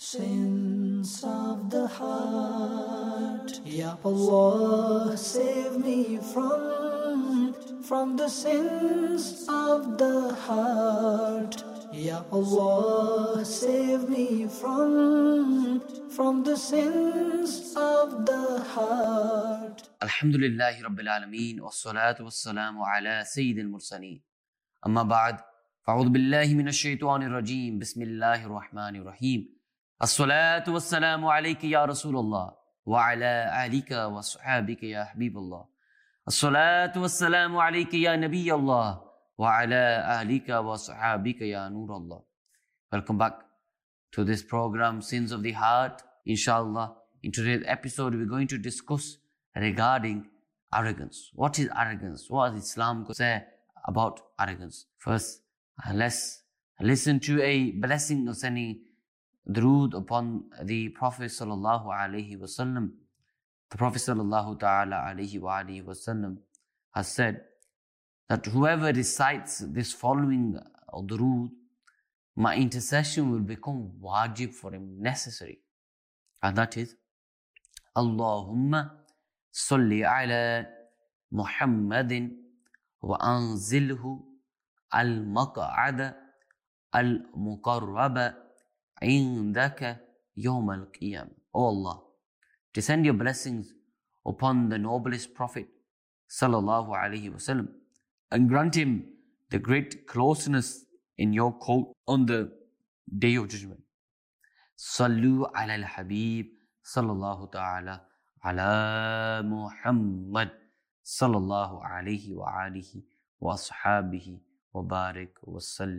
Sins of the heart, Ya Allah, save me from the sins of the heart. Ya Allah, save me from the sins of the heart. Alhamdulillahi Rabbil Alameen, wassalatu wassalamu ala Sayyidil Mursaleen. Amma ba'd, fa'udhu billahi minash shaitanir rajim, bismillahir rahmanir rahim. As-salatu wassalamu alayka ya Rasulullah, wa ala alika wa sahabika ya Habiballah. As-salatu wassalamu alayka ya Nabiyallah, wa ala alika wa sahabika ya Nurallah. Welcome back to this program, Sins of the Heart. Inshallah, in today's episode, we're going to discuss regarding arrogance. What is arrogance? What does Islam say about arrogance? First, let's listen to a blessing of sending durood upon the Prophet sallallahu alaihi wasallam. The Prophet sallallahu ta'ala alaihi wa alihi wasallam has said that whoever recites this following durood, my intercession will become wajib for him, necessary. And that is, Allahumma salli ala Muhammadin wa anzilhu al-maq'ada al-muqarraba indaka yawm al-qiyam. O Allah, descend your blessings upon the noblest Prophet sallallahu alaihi wasallam and grant him the great closeness in your court on the day of judgment. Sallu ala al-habib sallallahu ta'ala ala Muhammad sallallahu alayhi wa alihi wa ashabihi wa barik wa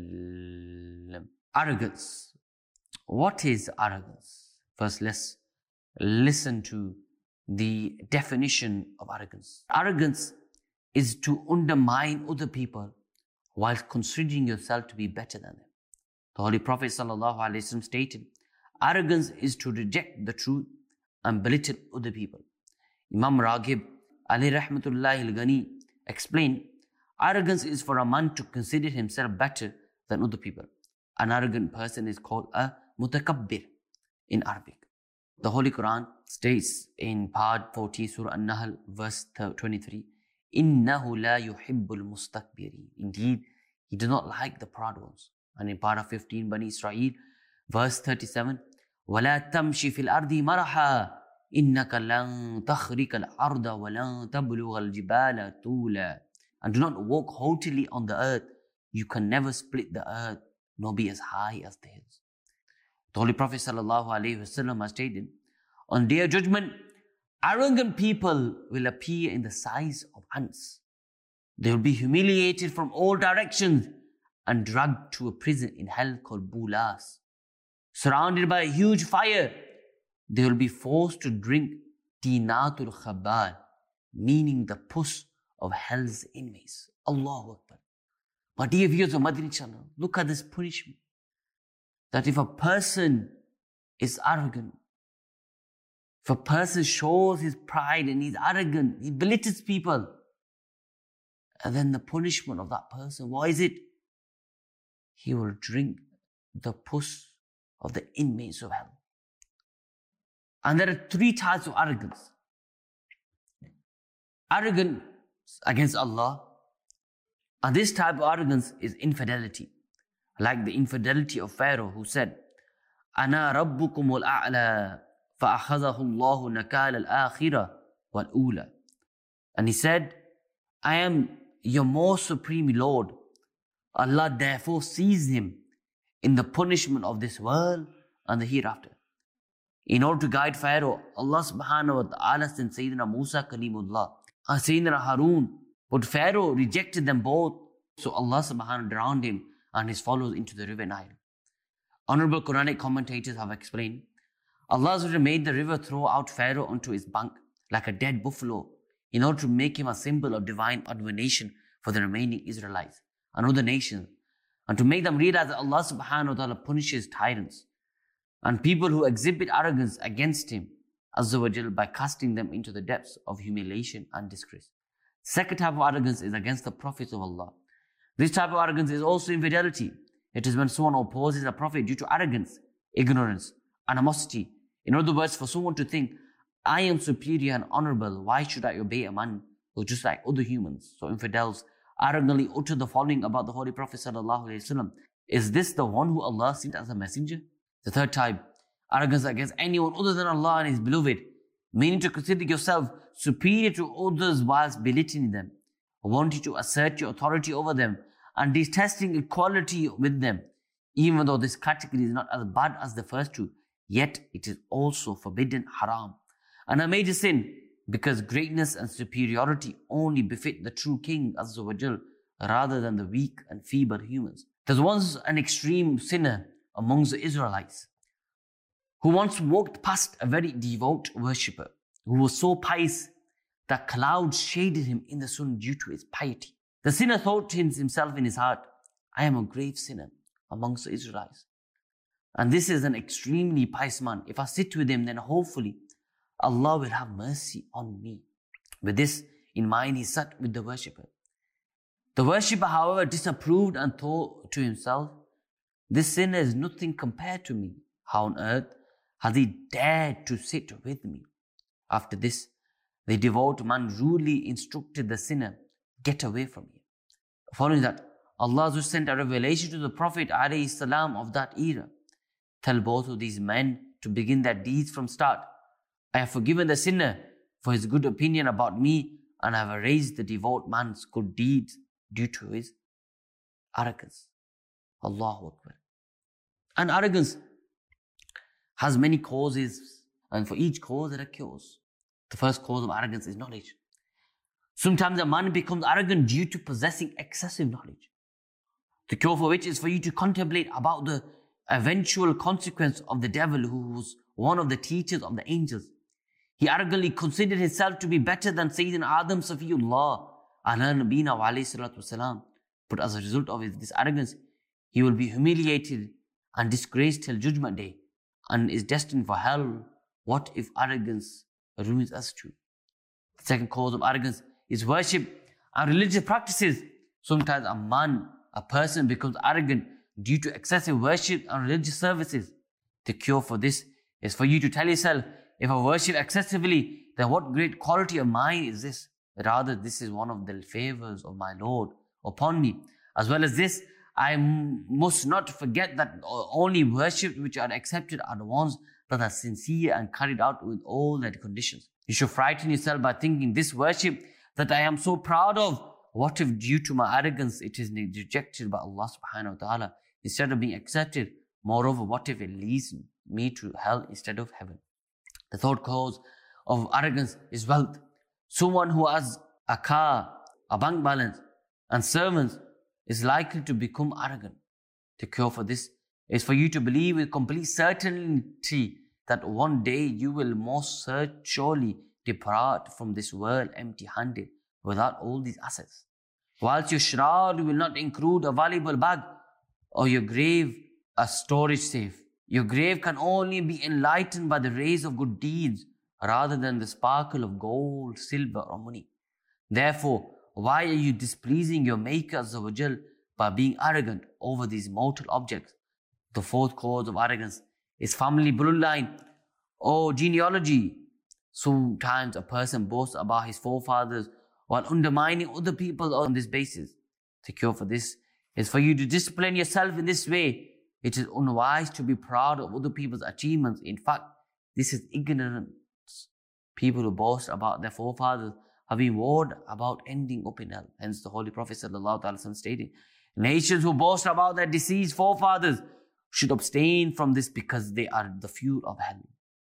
sallam. Arrogance. What is arrogance? First, let's listen to the definition of arrogance. Arrogance is to undermine other people while considering yourself to be better than them. The Holy Prophet sallallahu alaihi wasallam stated, arrogance is to reject the truth and belittle other people. Imam Raghib alayhi rahmatullahi al-Ghani explained, arrogance is for a man to consider himself better than other people. An arrogant person is called a mutakabbir in Arabic. The Holy Quran states in part 40, Surah An-Nahl, verse 23, Innahu la yuhibbul mustakbirin. Indeed, he does not like the proud ones. And in part 15, Bani Israel, verse 37, وَلَا تَمْشِ فِي الْأَرْضِ مَرَحًا إِنَّكَ لَن تَخْرِقَ الْأَرْضَ وَلَن تَبْلُغَ الْجِبَالَ طُولًا. And do not walk haughtily on the earth. You can never split the earth, nor be as high as the hills. The Holy Prophet sallallahu alaihi wasallam has stated, on Day of Judgment, arrogant people will appear in the size of ants. They will be humiliated from all directions and dragged to a prison in hell called Bulas. Surrounded by a huge fire, they will be forced to drink Tinatul Khabal, meaning the pus of hell's inmates. Allahu Akbar. My dear viewers of Madani channel, look at this punishment. That if a person is arrogant, if a person shows his pride and he's arrogant, he belittles people, and then the punishment of that person, what is it? He will drink the pus of the inmates of hell. And there are three types of arrogance. Arrogance against Allah. And this type of arrogance is infidelity. Like the infidelity of Pharaoh who said, Ana rabbukumul a'la fa'akhadahu Allahu nakal al-akhirah wal-ula. And he said, I am your most supreme Lord. Allah therefore seized him in the punishment of this world and the hereafter. In order to guide Pharaoh, Allah subhanahu wa ta'ala sent Sayyidina Musa Kalimullah and Sayyidina Harun. But Pharaoh rejected them both. So Allah subhanahu wa ta'ala drowned him and his followers into the river Nile. Honorable Quranic commentators have explained, Allah made the river throw out Pharaoh onto his bank like a dead buffalo in order to make him a symbol of divine admonition for the remaining Israelites and other nations, and to make them realize that Allah subhanahu wa ta'ala punishes tyrants and people who exhibit arrogance against him Azza wa Jal by casting them into the depths of humiliation and disgrace. Second type of arrogance is against the prophets of Allah. This type of arrogance is also infidelity. It is when someone opposes a prophet due to arrogance, ignorance, animosity. In other words, for someone to think, I am superior and honorable, why should I obey a man who's just like other humans? So infidels arrogantly utter the following about the Holy Prophet sallallahu alaihi wasallam: is this the one who Allah sent as a messenger? The third type, arrogance against anyone other than Allah and His beloved, meaning to consider yourself superior to others whilst belittling them, wanting to assert your authority over them, and detesting equality with them. Even though this category is not as bad as the first two, yet it is also forbidden, haram, and a major sin, because greatness and superiority only befit the true King Azza wa Jal, rather than the weak and feeble humans. There was once an extreme sinner amongst the Israelites who once walked past a very devout worshipper who was so pious that clouds shaded him in the sun due to his piety. The sinner thought to himself in his heart, I am a grave sinner amongst the Israelites, and this is an extremely pious man. If I sit with him, then hopefully Allah will have mercy on me. With this in mind, he sat with the worshipper. The worshipper, however, disapproved and thought to himself, this sinner is nothing compared to me. How on earth has he dared to sit with me? After this, the devout man rudely instructed the sinner, get away from me. Following that, Allah sent a revelation to the Prophet ﷺ of that era. Tell both of these men to begin their deeds from start. I have forgiven the sinner for his good opinion about me, and I have erased the devout man's good deeds due to his arrogance. Allahu Akbar. And arrogance has many causes, and for each cause there are cures. The first cause of arrogance is knowledge. Sometimes a man becomes arrogant due to possessing excessive knowledge. The cure for which is for you to contemplate about the eventual consequence of the devil, who was one of the teachers of the angels. He arrogantly considered himself to be better than Sayyidina Adam Safiyullah ala nabina wa alayhi salatu wasalam. But as a result of this arrogance, he will be humiliated and disgraced till Judgment Day and is destined for hell. What if arrogance ruins us too? The second cause of arrogance is worship and religious practices. Sometimes a person becomes arrogant due to excessive worship and religious services. The cure for this is for you to tell yourself, if I worship excessively, then what great quality of mine is this? Rather, this is one of the favors of my Lord upon me. As well as this, I must not forget that only worship which are accepted are the ones that are sincere and carried out with all their conditions. You should frighten yourself by thinking, this worship that I am so proud of, what if due to my arrogance it is rejected by Allah subhanahu wa ta'ala instead of being accepted? Moreover, what if it leads me to hell instead of heaven? The third cause of arrogance is wealth. Someone who has a car, a bank balance, and servants is likely to become arrogant. The cure for this is for you to believe with complete certainty that one day you will most surely depart from this world empty-handed without all these assets. Whilst your shroud will not include a valuable bag or your grave a storage safe. Your grave can only be enlightened by the rays of good deeds rather than the sparkle of gold, silver or money. Therefore, why are you displeasing your Maker Azza wa Jal by being arrogant over these mortal objects? The fourth cause of arrogance is family bloodline or genealogy. Sometimes a person boasts about his forefathers while undermining other people on this basis. The cure for this is for you to discipline yourself in this way. It is unwise to be proud of other people's achievements. In fact, this is ignorance. People who boast about their forefathers have been warned about ending up in hell. Hence the Holy Prophet ﷺ stated, nations who boast about their deceased forefathers should abstain from this because they are the fuel of hell.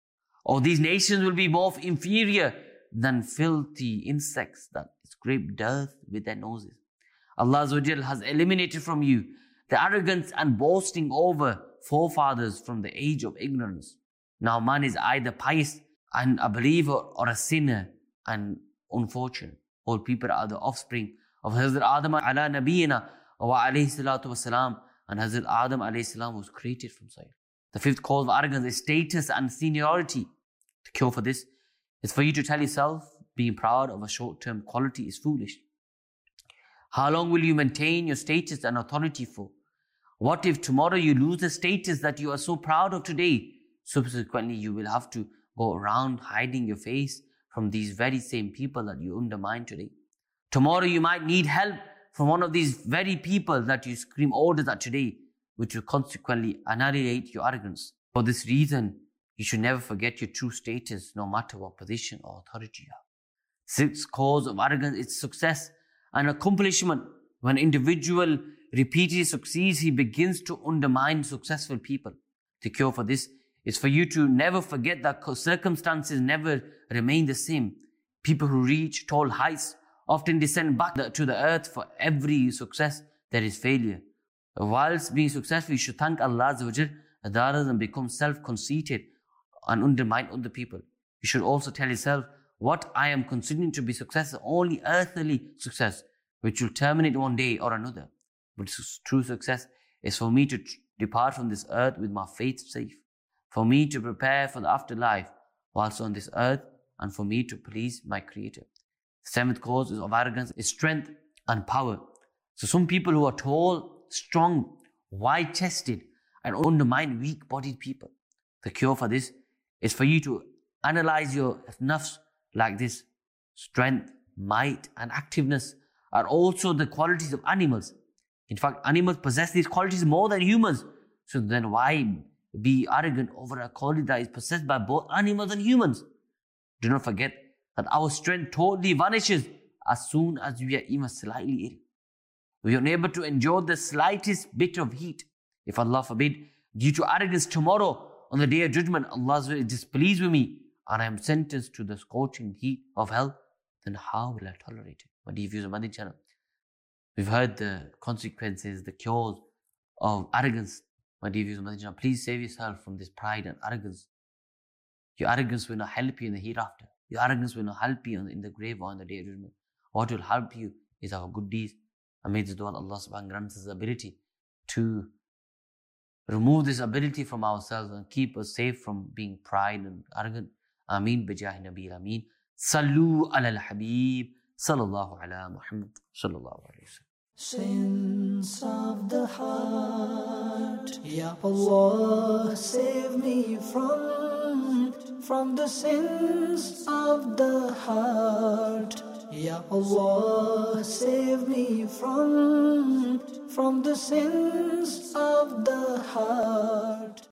Or these nations will be more inferior than filthy insects that scrape dirt with their noses. Allah Azza wa Jal has eliminated from you the arrogance and boasting over forefathers from the age of ignorance. Now man is either pious and a believer or a sinner and unfortunate. All people are the offspring of Hazrat Adam ala nabiyina wa alayhi salatu wasalam, and Hazrat Adam alayhi salam was created from soil. The fifth cause of arrogance is status and seniority. The cure for this is for you to tell yourself being proud of a short-term quality is foolish. How long will you maintain your status and authority for? What if tomorrow you lose the status that you are so proud of today? subsequently you will have to go around hiding your face from these very same people that you undermine today. Tomorrow you might need help from one of these very people that you scream orders at today, which will consequently annihilate your arrogance. For this reason, you should never forget your true status, no matter what position or authority you have. Sixth cause of arrogance is success and accomplishment. When an individual repeatedly succeeds, he begins to undermine successful people. The cure for this is for you to never forget that circumstances never remain the same. People who reach tall heights often descend back to the earth. For every success, there is failure. Whilst being successful, you should thank Allah Azza wa Jal rather than become self-conceited and undermine other people. You should also tell yourself, what I am considering to be success is only earthly success, which will terminate one day or another. But true success is for me to depart from this earth with my faith safe, for me to prepare for the afterlife whilst on this earth, and for me to please my Creator. The seventh cause of arrogance is strength and power. So some people who are tall, strong, wide-chested, and undermine weak-bodied people. The cure for this is for you to analyze your nafs like this. Strength, might, and activeness are also the qualities of animals. In fact, animals possess these qualities more than humans. So then why be arrogant over a quality that is possessed by both animals and humans? Do not forget that our strength totally vanishes as soon as we are even slightly ill. We are unable to endure the slightest bit of heat. If Allah forbid, due to arrogance tomorrow, on the day of judgment, Allah is displeased with me and I am sentenced to the scorching heat of hell, then how will I tolerate it? My dear viewers of Madani channel, we've heard the consequences, the cures of arrogance. My dear viewers of Madani channel, please save yourself from this pride and arrogance. Your arrogance will not help you in the hereafter. Your arrogance will not help you in the grave or on the day of judgment. What will help you is our good deeds. And may this dua Allah subhanahu wa ta'ala grant us the ability to remove this ability from ourselves and keep us safe from being pride and arrogant. Ameen bijahi Nabi Ameen. Sallu ala al-Habib. Sallallahu ala Muhammad. Sallallahu alayhi wa sallam. Sins of the heart, Ya Allah, save me from the sins of the heart. Ya Allah, save me from the sins of the heart.